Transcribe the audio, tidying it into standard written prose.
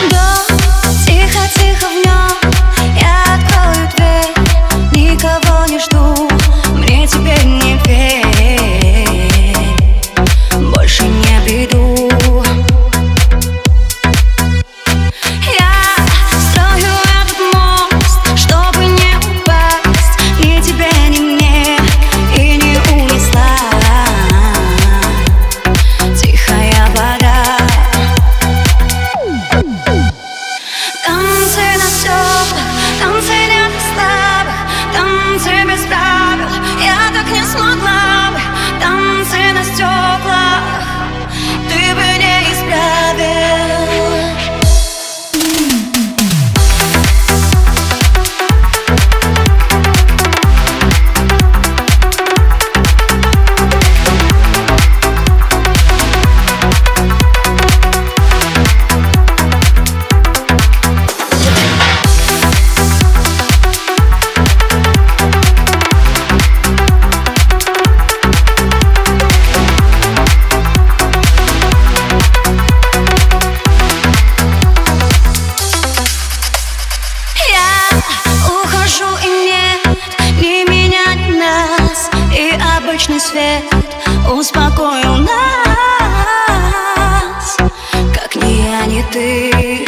Тихо-тихо в нем я открою дверь, никого не жду, мне теперь не верь, больше не приду. Я строю этот мост, чтобы не упасть ни тебе, ни мне, и не унесла тихая вода. Танцы на стёклах, танцы нет слабых, танцы без правил, я так не смогла бы. Танцы на стёклах, ты бы не исправил. Ухожу, и нет ни меня, ни нас, и обычный свет успокоил нас. Как ни я, ни ты.